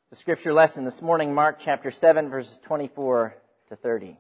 The scripture lesson this morning, Mark chapter 7, verses 24 to 30.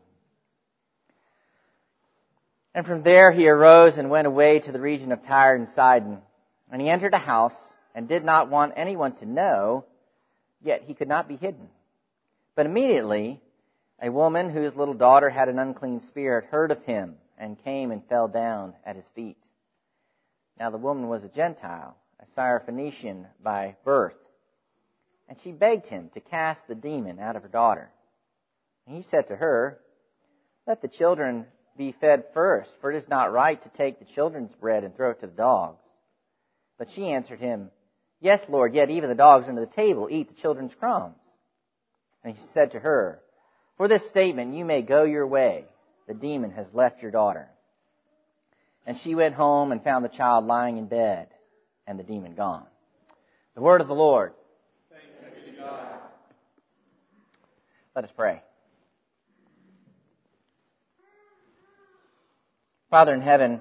And from there he arose and went away to the region of Tyre and Sidon. And he entered a house and did not want anyone to know, yet he could not be hidden. But immediately a woman whose little daughter had an unclean spirit heard of him and came and fell down at his feet. Now the woman was a Gentile, a Syrophoenician by birth. And she begged him to cast the demon out of her daughter. And he said to her, "Let the children be fed first, for it is not right to take the children's bread and throw it to the dogs." But she answered him, "Yes, Lord, yet even the dogs under the table eat the children's crumbs." And he said to her, "For this statement you may go your way. The demon has left your daughter." And she went home and found the child lying in bed, and the demon gone. The word of the Lord. Let us pray. Father in heaven,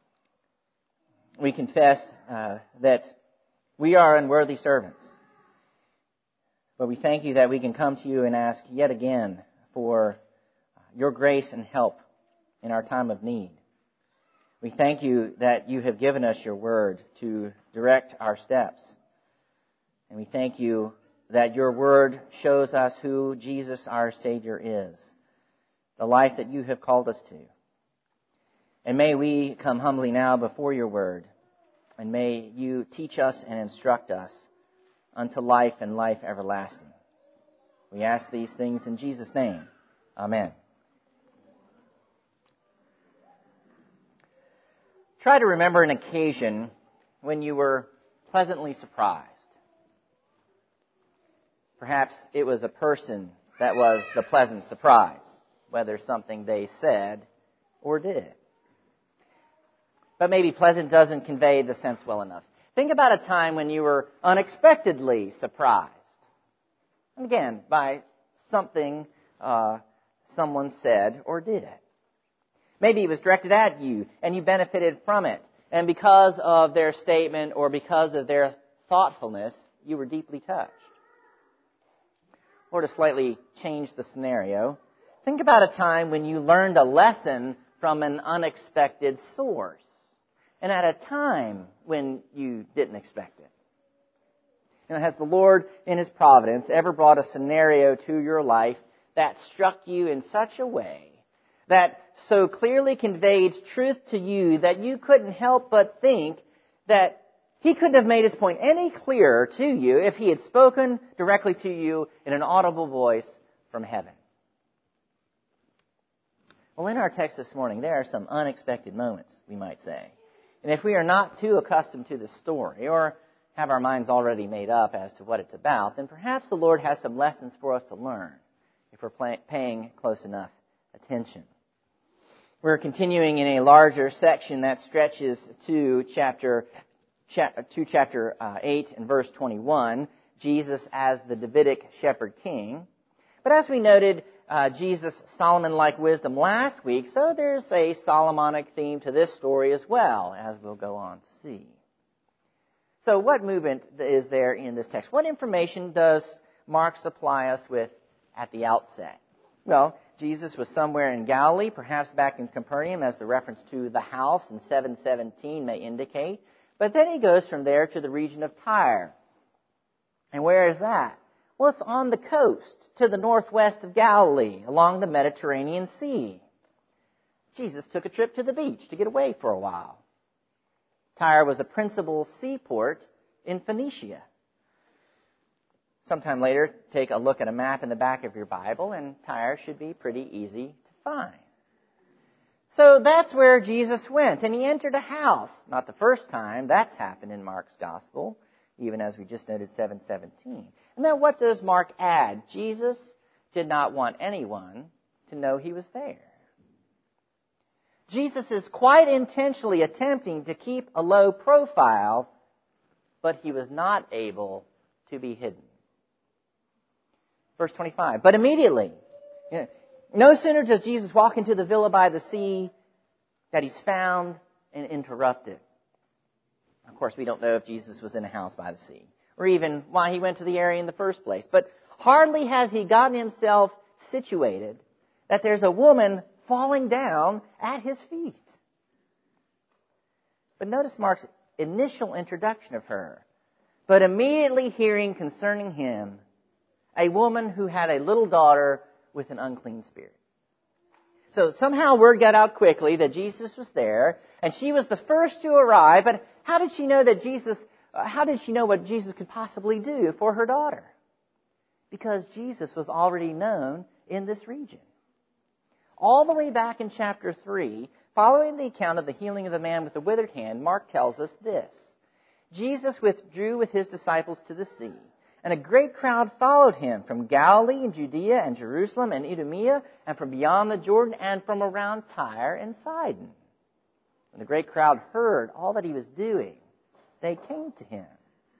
we confess that we are unworthy servants. But we thank you that we can come to you and ask yet again for your grace and help in our time of need. We thank you that you have given us your word to direct our steps. And we thank you that your word shows us who Jesus our Savior is, the life that you have called us to. And may we come humbly now before your word, and may you teach us and instruct us unto life and life everlasting. We ask these things in Jesus' name. Amen. Try to remember an occasion when you were pleasantly surprised. Perhaps it was a person that was the pleasant surprise, whether something they said or did. But maybe pleasant doesn't convey the sense well enough. Think about a time when you were unexpectedly surprised. And again, by something someone said or did. Maybe it was directed at you and you benefited from it. And because of their statement or because of their thoughtfulness, you were deeply touched. Or to slightly change the scenario, think about a time when you learned a lesson from an unexpected source, and at a time when you didn't expect it. Has the Lord, in His providence, ever brought a scenario to your life that struck you in such a way that so clearly conveyed truth to you that you couldn't help but think that He couldn't have made His point any clearer to you if He had spoken directly to you in an audible voice from heaven? Well, in our text this morning, there are some unexpected moments, we might say. And if we are not too accustomed to this story or have our minds already made up as to what it's about, then perhaps the Lord has some lessons for us to learn if we're paying close enough attention. We're continuing in a larger section that stretches to chapter 8 and verse 21, Jesus as the Davidic shepherd king. But as we noted, Jesus' Solomon-like wisdom last week, so there's a Solomonic theme to this story as well, as we'll go on to see. So what movement is there in this text? What information does Mark supply us with at the outset? Well, Jesus was somewhere in Galilee, perhaps back in Capernaum, as the reference to the house in 7:17 may indicate. But then he goes from there to the region of Tyre. And where is that? Well, it's on the coast, to the northwest of Galilee, along the Mediterranean Sea. Jesus took a trip to the beach to get away for a while. Tyre was a principal seaport in Phoenicia. Sometime later, take a look at a map in the back of your Bible, and Tyre should be pretty easy to find. So that's where Jesus went, and he entered a house. Not the first time that's happened in Mark's gospel, even as we just noted 7:17. And then what does Mark add? Jesus did not want anyone to know he was there. Jesus is quite intentionally attempting to keep a low profile, but he was not able to be hidden. Verse 25, but immediately, no sooner does Jesus walk into the villa by the sea that he's found and interrupted. Of course, we don't know if Jesus was in a house by the sea. or even why he went to the area in the first place. But hardly has he gotten himself situated that there's a woman falling down at his feet. But notice Mark's initial introduction of her. But immediately hearing concerning him a woman who had a little daughter with an unclean spirit. So somehow word got out quickly that Jesus was there, and she was the first to arrive. But how did she know what Jesus could possibly do for her daughter? Because Jesus was already known in this region. All the way back in chapter 3, following the account of the healing of the man with the withered hand, Mark tells us this. Jesus withdrew with his disciples to the sea, and a great crowd followed him from Galilee and Judea and Jerusalem and Idumea and from beyond the Jordan and from around Tyre and Sidon. When the great crowd heard all that he was doing, they came to him.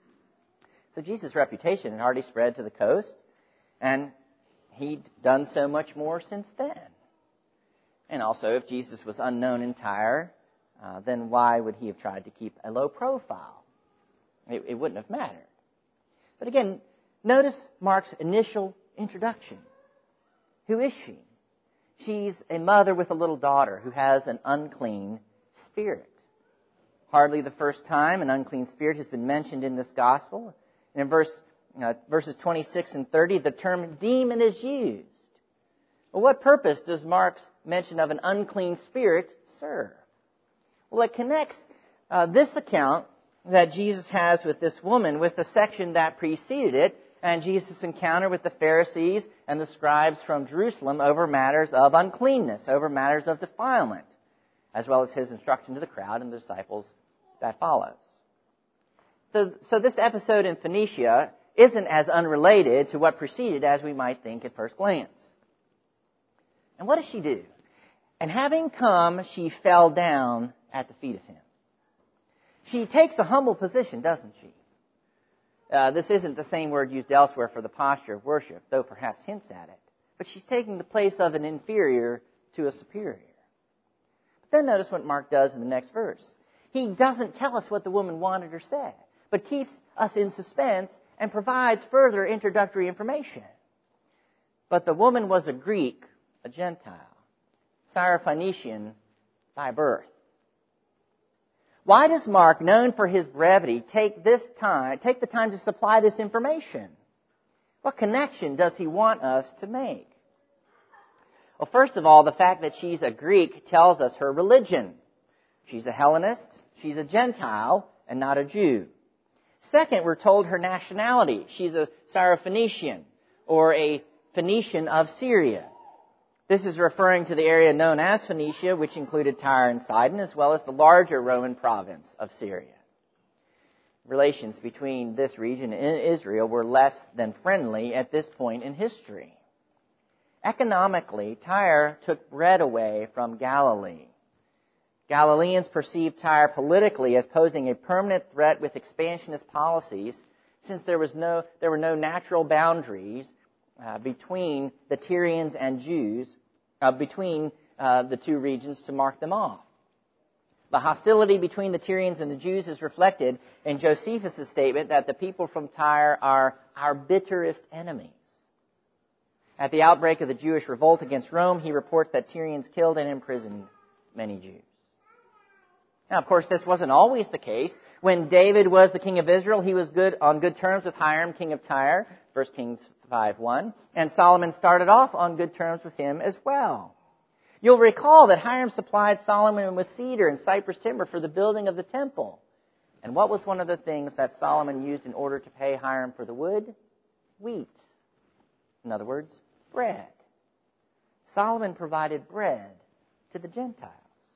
So Jesus' reputation had already spread to the coast, and he'd done so much more since then. And also, if Jesus was unknown in Tyre, then why would he have tried to keep a low profile? It wouldn't have mattered. But again, notice Mark's initial introduction. Who is she? She's a mother with a little daughter who has an unclean spirit. Hardly the first time an unclean spirit has been mentioned in this gospel. And in verses 26 and 30, the term demon is used. Well, what purpose does Mark's mention of an unclean spirit serve? Well, it connects this account that Jesus has with this woman with the section that preceded it, and Jesus' encounter with the Pharisees and the scribes from Jerusalem over matters of uncleanness, over matters of defilement, as well as his instruction to the crowd and the disciples that follows. So this episode in Phoenicia isn't as unrelated to what preceded as we might think at first glance. And what does she do? And having come, she fell down at the feet of him. She takes a humble position, doesn't she? This isn't the same word used elsewhere for the posture of worship, though perhaps hints at it. But she's taking the place of an inferior to a superior. But then notice what Mark does in the next verse. He doesn't tell us what the woman wanted or said, but keeps us in suspense and provides further introductory information. But the woman was a Greek, a Gentile, Syrophoenician by birth. Why does Mark, known for his brevity, take the time to supply this information? What connection does he want us to make? Well, first of all, the fact that she's a Greek tells us her religion. She's a Hellenist, she's a Gentile, and not a Jew. Second, we're told her nationality. She's a Syrophoenician, or a Phoenician of Syria. This is referring to the area known as Phoenicia, which included Tyre and Sidon, as well as the larger Roman province of Syria. Relations between this region and Israel were less than friendly at this point in history. Economically, Tyre took bread away from Galilee. Galileans perceived Tyre politically as posing a permanent threat with expansionist policies, since there were no natural boundaries between the Tyrians and Jews, between the two regions to mark them off. The hostility between the Tyrians and the Jews is reflected in Josephus' statement that the people from Tyre are our bitterest enemies. At the outbreak of the Jewish revolt against Rome, he reports that Tyrians killed and imprisoned many Jews. Now, of course, this wasn't always the case. When David was the king of Israel, he was on good terms with Hiram, king of Tyre, 1 Kings 5:1, and Solomon started off on good terms with him as well. You'll recall that Hiram supplied Solomon with cedar and cypress timber for the building of the temple. And what was one of the things that Solomon used in order to pay Hiram for the wood? Wheat. In other words, bread. Solomon provided bread to the Gentiles.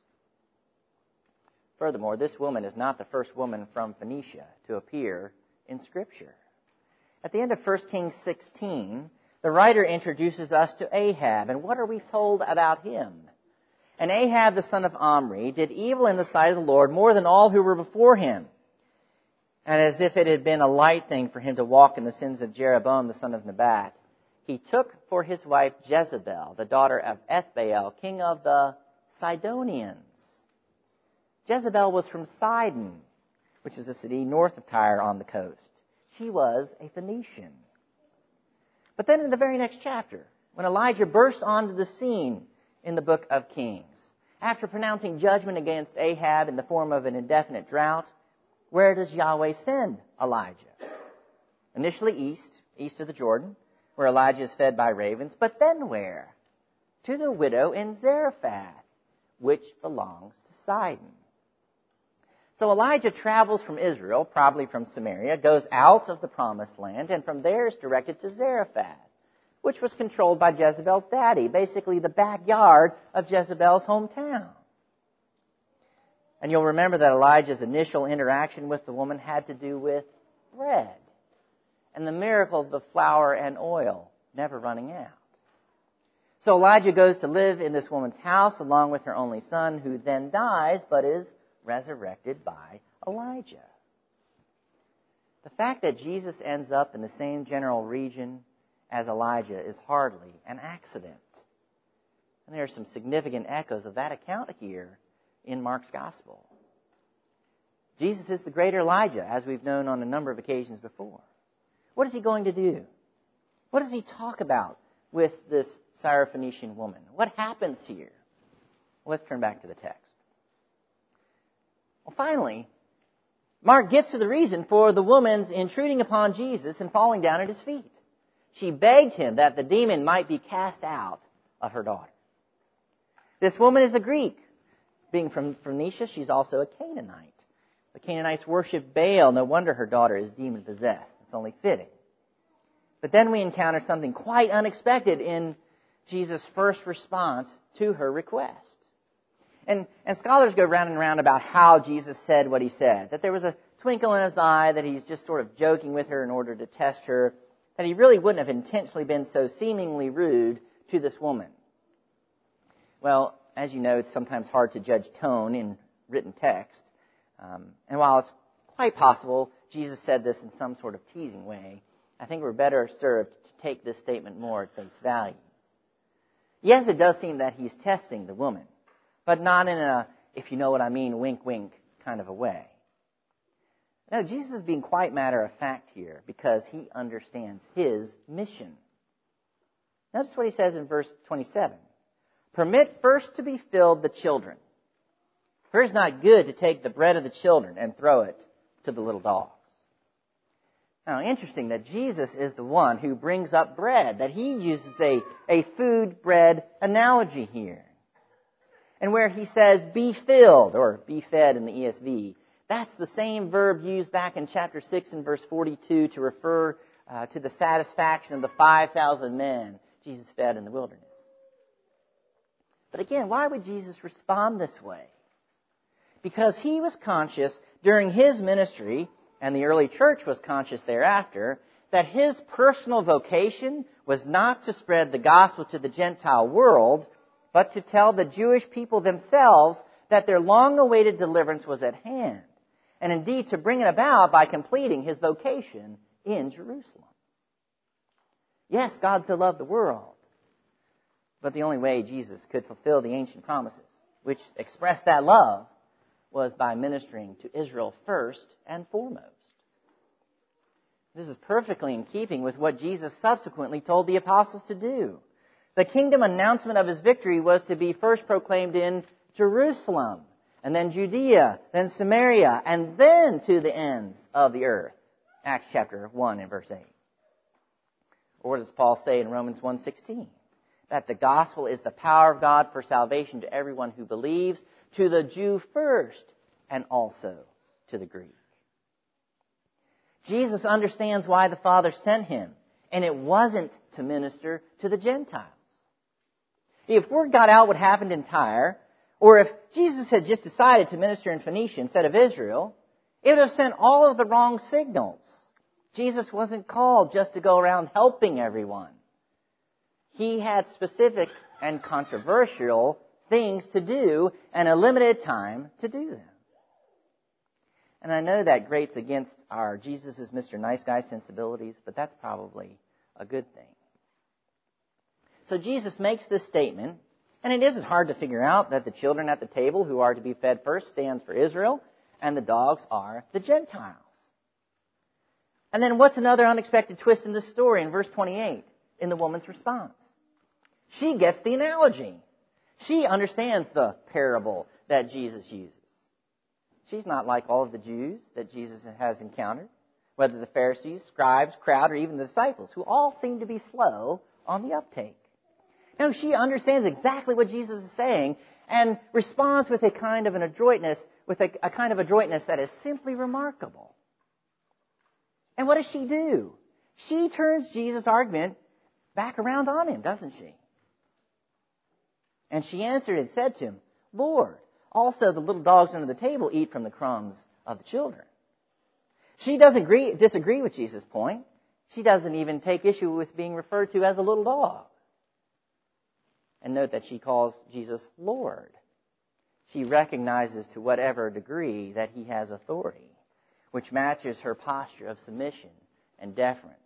Furthermore, this woman is not the first woman from Phoenicia to appear in Scripture. At the end of 1 Kings 16, the writer introduces us to Ahab, and what are we told about him? And Ahab, the son of Omri, did evil in the sight of the Lord more than all who were before him. And as if it had been a light thing for him to walk in the sins of Jeroboam, the son of Nebat, he took for his wife Jezebel, the daughter of Ethbaal, king of the Sidonians. Jezebel was from Sidon, which is a city north of Tyre on the coast. She was a Phoenician. But then in the very next chapter, when Elijah bursts onto the scene in the book of Kings, after pronouncing judgment against Ahab in the form of an indefinite drought, where does Yahweh send Elijah? Initially east of the Jordan, where Elijah is fed by ravens, but then where? To the widow in Zarephath, which belongs to Sidon. So Elijah travels from Israel, probably from Samaria, goes out of the promised land, and from there is directed to Zarephath, which was controlled by Jezebel's daddy, basically the backyard of Jezebel's hometown. And you'll remember that Elijah's initial interaction with the woman had to do with bread, and the miracle of the flour and oil never running out. So Elijah goes to live in this woman's house along with her only son, who then dies but is resurrected by Elijah. The fact that Jesus ends up in the same general region as Elijah is hardly an accident. And there are some significant echoes of that account here in Mark's Gospel. Jesus is the greater Elijah, as we've known on a number of occasions before. What is he going to do? What does he talk about with this Syrophoenician woman? What happens here? Well, let's turn back to the text. Well, finally, Mark gets to the reason for the woman's intruding upon Jesus and falling down at his feet. She begged him that the demon might be cast out of her daughter. This woman is a Greek. Being from Phoenicia, she's also a Canaanite. The Canaanites worship Baal. No wonder her daughter is demon-possessed. It's only fitting. But then we encounter something quite unexpected in Jesus' first response to her request. And scholars go round and round about how Jesus said what he said. That there was a twinkle in his eye, that he's just sort of joking with her in order to test her, that he really wouldn't have intentionally been so seemingly rude to this woman. Well, as you know, it's sometimes hard to judge tone in written text. And while it's quite possible Jesus said this in some sort of teasing way, I think we're better served to take this statement more at face value. Yes, it does seem that he's testing the woman, but not in a, if you know what I mean, wink, wink kind of a way. No, Jesus is being quite matter of fact here because he understands his mission. Notice what he says in verse 27. Permit first to be filled the children. For it is not good to take the bread of the children and throw it to the little dogs. Now, interesting that Jesus is the one who brings up bread, that he uses a food-bread analogy here. And where he says, be filled, or be fed in the ESV, that's the same verb used back in chapter 6 and verse 42 to refer to the satisfaction of the 5,000 men Jesus fed in the wilderness. But again, why would Jesus respond this way? Because he was conscious during his ministry, and the early church was conscious thereafter, that his personal vocation was not to spread the gospel to the Gentile world, but to tell the Jewish people themselves that their long-awaited deliverance was at hand, and indeed to bring it about by completing his vocation in Jerusalem. Yes, God so loved the world, but the only way Jesus could fulfill the ancient promises, which expressed that love, was by ministering to Israel first and foremost. This is perfectly in keeping with what Jesus subsequently told the apostles to do. The kingdom announcement of his victory was to be first proclaimed in Jerusalem, and then Judea, then Samaria, and then to the ends of the earth. Acts chapter 1 and verse 8. Or what does Paul say in Romans 1:16? That the gospel is the power of God for salvation to everyone who believes, to the Jew first, and also to the Greek. Jesus understands why the Father sent him, and it wasn't to minister to the Gentiles. If word got out what happened in Tyre, or if Jesus had just decided to minister in Phoenicia instead of Israel, it would have sent all of the wrong signals. Jesus wasn't called just to go around helping everyone. He had specific and controversial things to do and a limited time to do them. And I know that grates against our Jesus is Mr. Nice Guy sensibilities, but that's probably a good thing. So Jesus makes this statement, and it isn't hard to figure out that the children at the table who are to be fed first stands for Israel, and the dogs are the Gentiles. And then what's another unexpected twist in this story in verse 28 in the woman's response? She gets the analogy. She understands the parable that Jesus uses. She's not like all of the Jews that Jesus has encountered, whether the Pharisees, scribes, crowd, or even the disciples, who all seem to be slow on the uptake. No, she understands exactly what Jesus is saying and responds with a kind of adroitness that is simply remarkable. And what does she do? She turns Jesus' argument back around on him, doesn't she? And she answered and said to him, Lord, also the little dogs under the table eat from the crumbs of the children. She doesn't disagree with Jesus' point. She doesn't even take issue with being referred to as a little dog. And note that she calls Jesus Lord. She recognizes to whatever degree that he has authority, which matches her posture of submission and deference.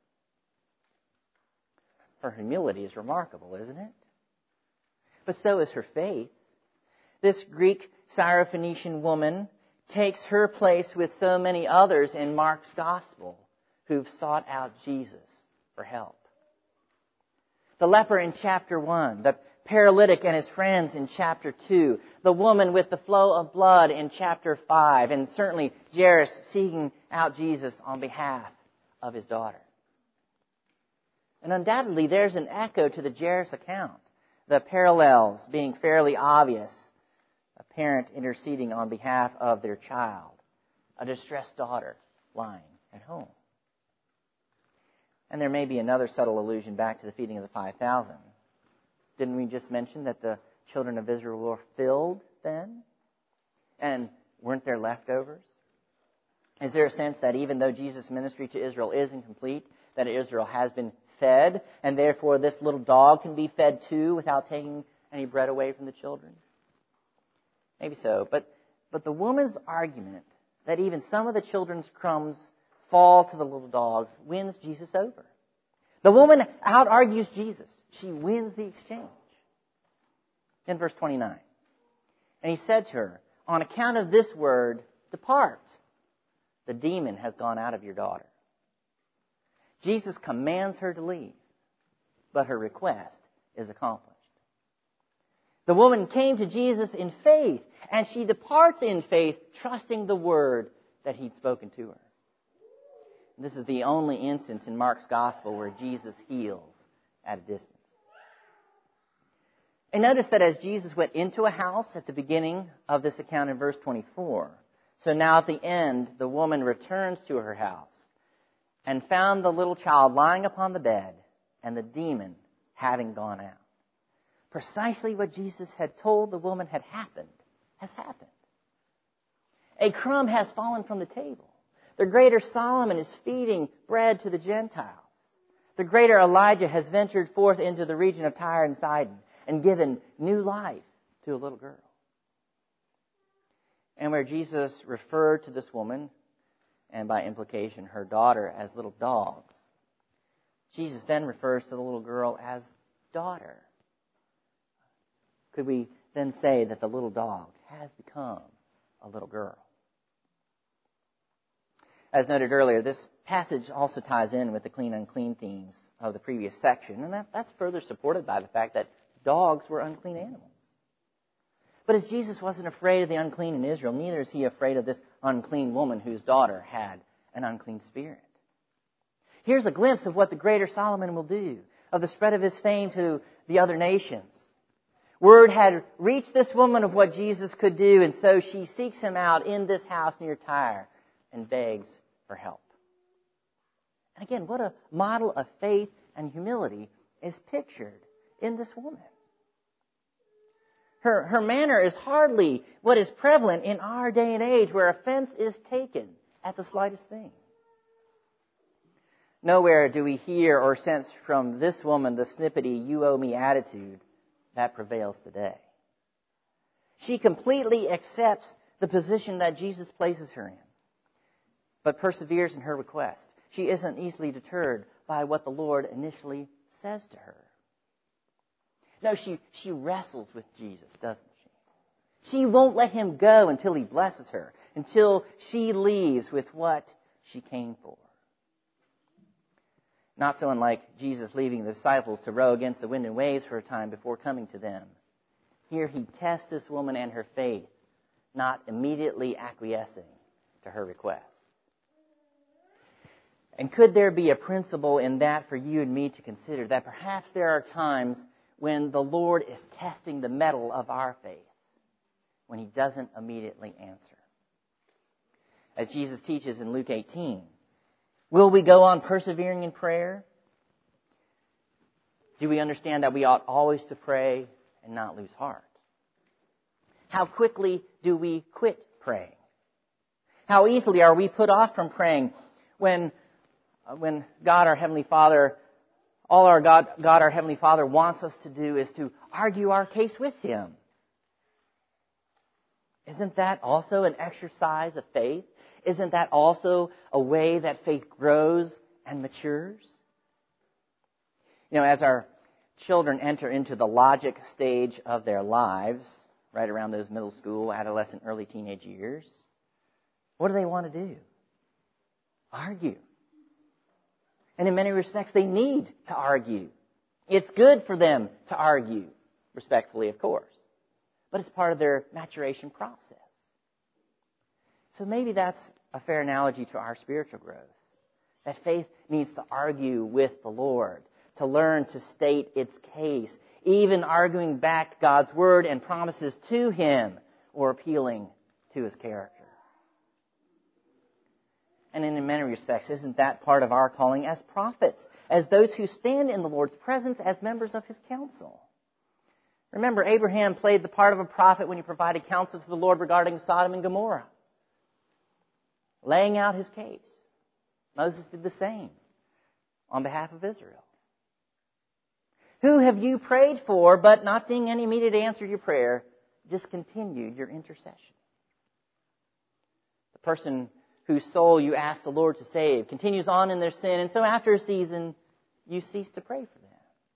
Her humility is remarkable, isn't it? But so is her faith. This Greek Syrophoenician woman takes her place with so many others in Mark's gospel who've sought out Jesus for help. The leper in chapter 1, the paralytic and his friends in chapter 2, the woman with the flow of blood in chapter 5, and certainly Jairus seeking out Jesus on behalf of his daughter. And undoubtedly there's an echo to the Jairus account, the parallels being fairly obvious. A parent interceding on behalf of their child, a distressed daughter lying at home. And there may be another subtle allusion back to the feeding of the 5,000. Didn't we just mention that the children of Israel were filled then? And weren't there leftovers? Is there a sense that even though Jesus' ministry to Israel is incomplete, that Israel has been fed, and therefore this little dog can be fed too without taking any bread away from the children? Maybe so, but the woman's argument that even some of the children's crumbs fall to the little dogs wins Jesus over. The woman out-argues Jesus. She wins the exchange. In verse 29, and he said to her, on account of this word, depart. The demon has gone out of your daughter. Jesus commands her to leave, but her request is accomplished. The woman came to Jesus in faith, and she departs in faith, trusting the word that he'd spoken to her. This is the only instance in Mark's gospel where Jesus heals at a distance. And notice that as Jesus went into a house at the beginning of this account in verse 24, so now at the end, the woman returns to her house and found the little child lying upon the bed and the demon having gone out. Precisely what Jesus had told the woman had happened has happened. A crumb has fallen from the table. The greater Solomon is feeding bread to the Gentiles. The greater Elijah has ventured forth into the region of Tyre and Sidon and given new life to a little girl. And where Jesus referred to this woman, and by implication her daughter, as little dogs, Jesus then refers to the little girl as daughter. Could we then say that the little dog has become a little girl? As noted earlier, this passage also ties in with the clean-unclean themes of the previous section, and that's further supported by the fact that dogs were unclean animals. But as Jesus wasn't afraid of the unclean in Israel, neither is he afraid of this unclean woman whose daughter had an unclean spirit. Here's a glimpse of what the greater Solomon will do, of the spread of his fame to the other nations. Word had reached this woman of what Jesus could do, and so she seeks him out in this house near Tyre and begs for help. And again, what a model of faith and humility is pictured in this woman. Her manner is hardly what is prevalent in our day and age, where offense is taken at the slightest thing. Nowhere do we hear or sense from this woman the snippety, you owe me attitude that prevails today. She completely accepts the position that Jesus places her in, but perseveres in her request. She isn't easily deterred by what the Lord initially says to her. No, she wrestles with Jesus, doesn't she? She won't let him go until he blesses her, until she leaves with what she came for. not so unlike Jesus leaving the disciples to row against the wind and waves for a time before coming to them. Here he tests this woman and her faith, not immediately acquiescing to her request. And could there be a principle in that for you and me to consider, that perhaps there are times when the Lord is testing the mettle of our faith, when he doesn't immediately answer? As Jesus teaches in Luke 18, will we go on persevering in prayer? Do we understand that we ought always to pray and not lose heart? How quickly do we quit praying? How easily are we put off from praying when God our Heavenly Father, all our God our Heavenly Father wants us to do is to argue our case with Him? Isn't that also an exercise of faith? Isn't that also a way that faith grows and matures? You know, as our children enter into the logic stage of their lives, right around those middle school, adolescent, early teenage years, what do they want to do? Argue. And in many respects, they need to argue. It's good for them to argue, respectfully, of course. But it's part of their maturation process. So maybe that's a fair analogy to our spiritual growth. That faith needs to argue with the Lord, to learn to state its case, even arguing back God's word and promises to Him or appealing to His character. And in many respects, isn't that part of our calling as prophets, as those who stand in the Lord's presence as members of His council? Remember, Abraham played the part of a prophet when he provided counsel to the Lord regarding Sodom and Gomorrah, laying out his case. Moses did the same on behalf of Israel. Who have you prayed for, but not seeing any immediate answer to your prayer, discontinued your intercession? The person whose soul you ask the Lord to save continues on in their sin, and so after a season, you cease to pray for them.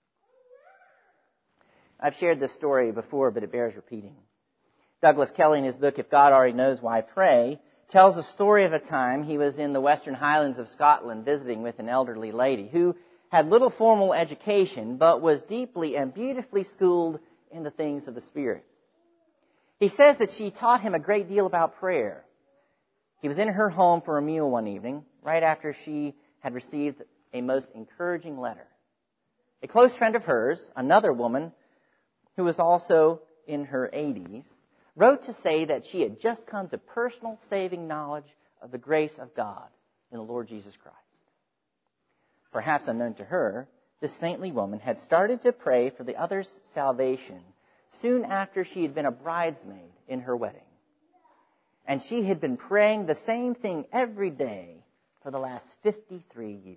I've shared this story before, but it bears repeating. Douglas Kelly, in his book, If God Already Knows Why Pray, tells a story of a time he was in the Western Highlands of Scotland visiting with an elderly lady who had little formal education, but was deeply and beautifully schooled in the things of the Spirit. He says that she taught him a great deal about prayer. He was in her home for a meal one evening, right after she had received a most encouraging letter. A close friend of hers, another woman who was also in her 80s, wrote to say that she had just come to personal saving knowledge of the grace of God in the Lord Jesus Christ. Perhaps unknown to her, this saintly woman had started to pray for the other's salvation soon after she had been a bridesmaid in her wedding. And she had been praying the same thing every day for the last 53 years.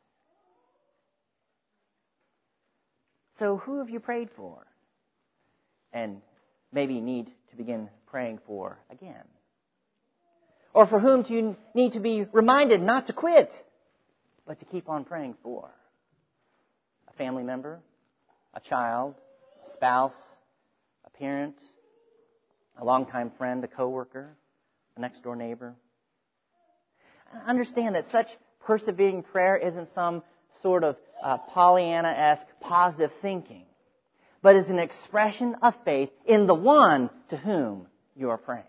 So who have you prayed for? And maybe need to begin praying for again? Or for whom do you need to be reminded not to quit, but to keep on praying for? A family member, a child, a spouse, a parent, a longtime friend, a coworker, a next-door neighbor. Understand that such persevering prayer isn't some sort of Pollyanna-esque positive thinking, but is an expression of faith in the one to whom you are praying.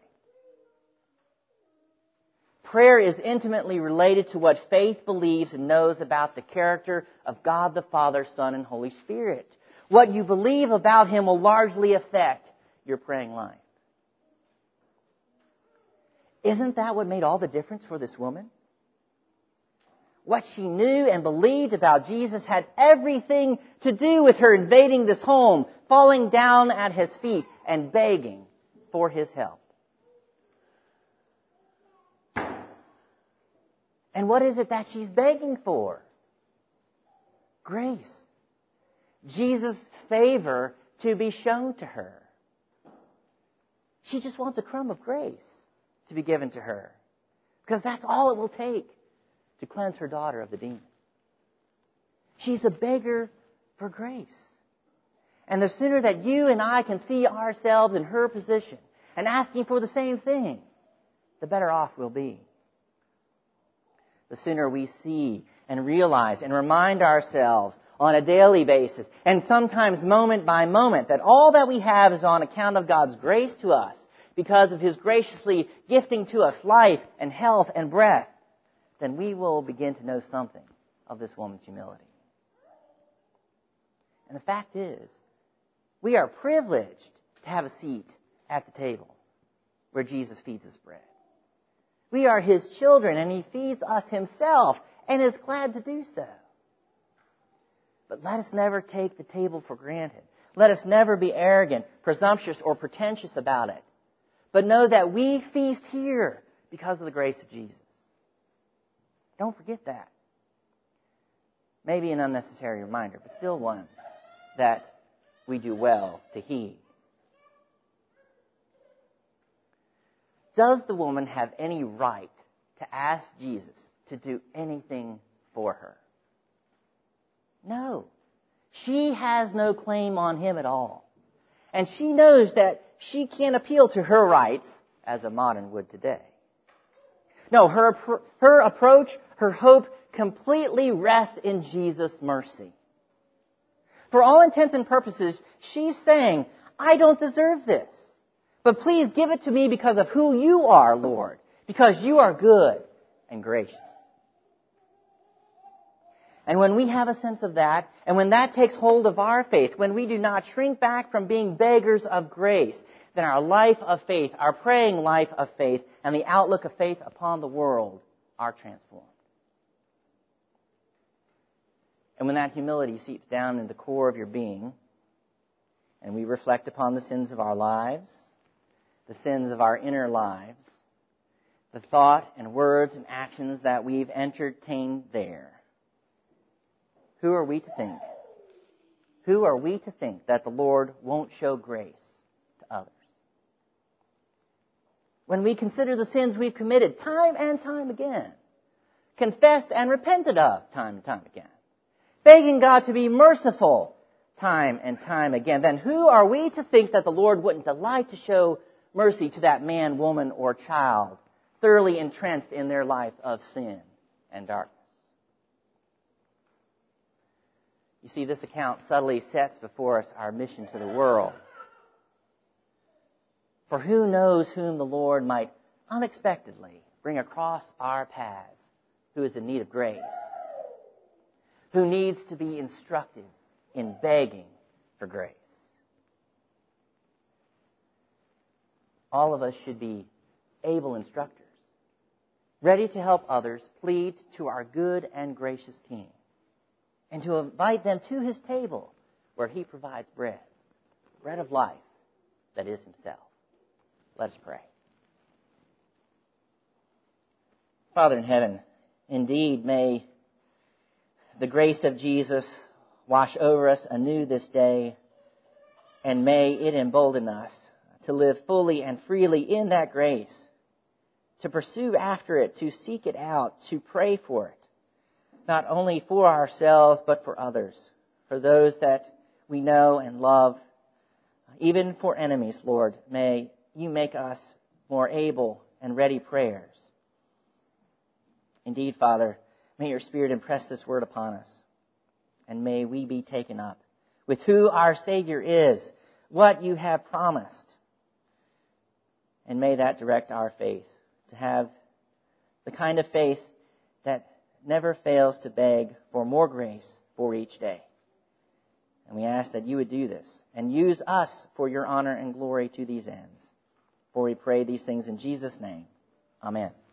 Prayer is intimately related to what faith believes and knows about the character of God the Father, Son, and Holy Spirit. What you believe about Him will largely affect your praying life. Isn't that what made all the difference for this woman? What she knew and believed about Jesus had everything to do with her invading this home, falling down at His feet, and begging for His help. And what is it that she's begging for? Grace. Jesus' favor to be shown to her. She just wants a crumb of grace to be given to her, because that's all it will take to cleanse her daughter of the demon. She's a beggar for grace. And the sooner that you and I can see ourselves in her position and asking for the same thing, the better off we'll be. the sooner we see and realize and remind ourselves on a daily basis, and sometimes moment by moment, that all that we have is on account of God's grace to us, because of His graciously gifting to us life and health and breath, then we will begin to know something of this woman's humility. And the fact is, we are privileged to have a seat at the table where Jesus feeds us bread. We are His children, and He feeds us Himself, and is glad to do so. But let us never take the table for granted. Let us never be arrogant, presumptuous, or pretentious about it. But know that we feast here because of the grace of Jesus. Don't forget that. Maybe an unnecessary reminder, but still one that we do well to heed. Does the woman have any right to ask Jesus to do anything for her? No. She has no claim on Him at all. And she knows that she can't appeal to her rights as a modern would today. No, her approach, her hope completely rests in Jesus' mercy. For all intents and purposes, she's saying, I don't deserve this. But please give it to me because of who you are, Lord. Because you are good and gracious. And when we have a sense of that, and when that takes hold of our faith, when we do not shrink back from being beggars of grace, then our life of faith, our praying life of faith, and the outlook of faith upon the world are transformed. And when that humility seeps down in the core of your being, and we reflect upon the sins of our lives, the sins of our inner lives, the thought and words and actions that we've entertained there, who are we to think? Who are we to think that the Lord won't show grace to others? When we consider the sins we've committed time and time again, confessed and repented of time and time again, begging God to be merciful time and time again, then who are we to think that the Lord wouldn't delight to show mercy to that man, woman, or child thoroughly entrenched in their life of sin and darkness? You see, this account subtly sets before us our mission to the world. For who knows whom the Lord might unexpectedly bring across our paths who is in need of grace, who needs to be instructed in begging for grace. All of us should be able instructors, ready to help others plead to our good and gracious King, and to invite them to His table where He provides bread of life that is Himself. Let us pray. Father in heaven, indeed may the grace of Jesus wash over us anew this day, and may it embolden us to live fully and freely in that grace, to pursue after it, to seek it out, to pray for it, not only for ourselves, but for others, for those that we know and love, even for enemies, Lord. May you make us more able and ready prayers. Indeed, Father, may your Spirit impress this word upon us, and may we be taken up with who our Savior is, what you have promised, and may that direct our faith to have the kind of faith that never fails to beg for more grace for each day. And we ask that you would do this and use us for your honor and glory to these ends. For we pray these things in Jesus' name. Amen.